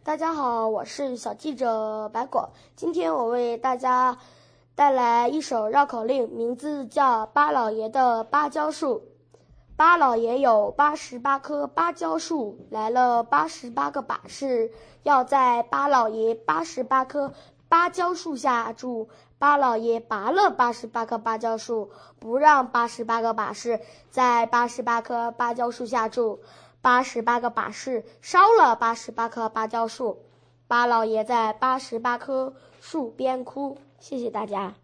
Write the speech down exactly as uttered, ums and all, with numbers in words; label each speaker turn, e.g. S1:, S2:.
S1: 大家好，我是小记者白果。今天我为大家带来一首绕口令，名字叫《巴老爷的芭蕉树》。巴老爷有八十八棵芭蕉树，来了八十八个把式，要在巴老爷八十八棵芭蕉树下住。巴老爷拔了八十八棵芭蕉树，不让八十八个把式在八十八棵芭蕉树下住。八十八个把式烧了八十八棵芭蕉树，巴老爷在八十八棵树边哭。谢谢大家。